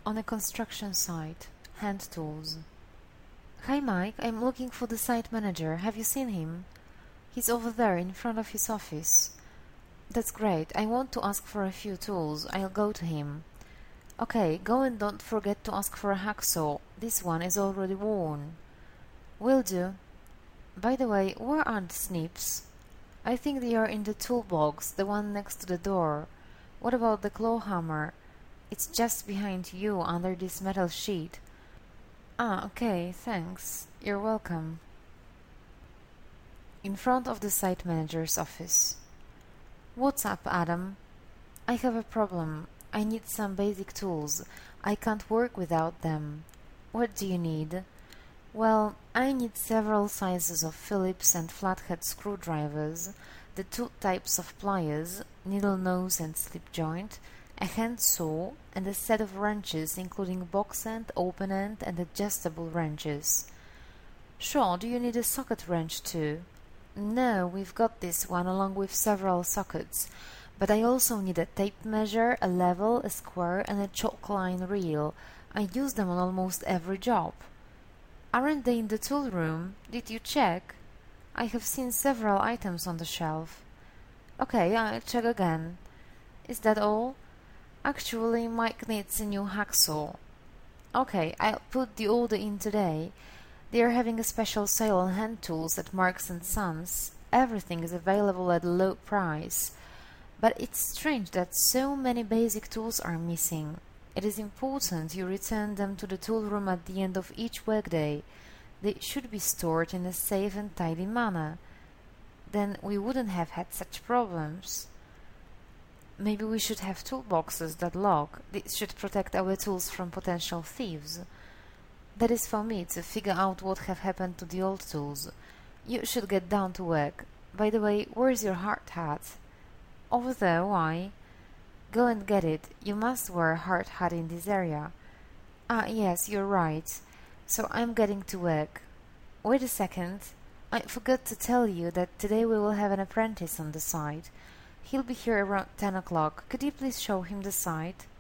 On a construction site. Hand tools. Hi Mike, I'm looking for the site manager. Have you seen him? He's over there in front of his office. That's great. I want to ask for a few tools. I'll go to him. Okay, go and don't forget to ask for a hacksaw. This one is already worn. Will do. By the way, where are the snips? I think they are in the toolbox, the one next to the door. What about the claw hammer? It's just behind you, under this metal sheet. Ah, okay, thanks. You're welcome. In front of the site manager's office. What's up, Adam? I have a problem. I need some basic tools. I can't work without them. What do you need? Well, I need several sizes of Phillips and flathead screwdrivers, the two types of pliers, needle nose and slip joint, a hand saw, and a set of wrenches including box end, open end, and adjustable wrenches. Sure, do you need a socket wrench too? No, we've got this one along with several sockets, but I also need a tape measure, a level, a square, and a chalk line reel. I use them on almost every job. Aren't they in the tool room? Did you check? I have seen several items on the shelf. Okay, I'll check again. Is that all? Actually, Mike needs a new hacksaw. Okay, I'll put the order in today. They are having a special sale on hand tools at Marks & Sons. Everything is available at a low price. But it's strange that so many basic tools are missing. It is important you return them to the tool room at the end of each workday. They should be stored in a safe and tidy manner. Then we wouldn't have had such problems. Maybe we should have toolboxes that lock. This should protect our tools from potential thieves. That is for me to figure out what have happened to the old tools. You should get down to work. By the way, where's your hard hat? Over there, why? Go and get it. You must wear a hard hat in this area. Ah, yes, you're right. So I'm getting to work. Wait a second. I forgot to tell you that today we will have an apprentice on the site. He'll be here around 10 o'clock. Could you please show him the site?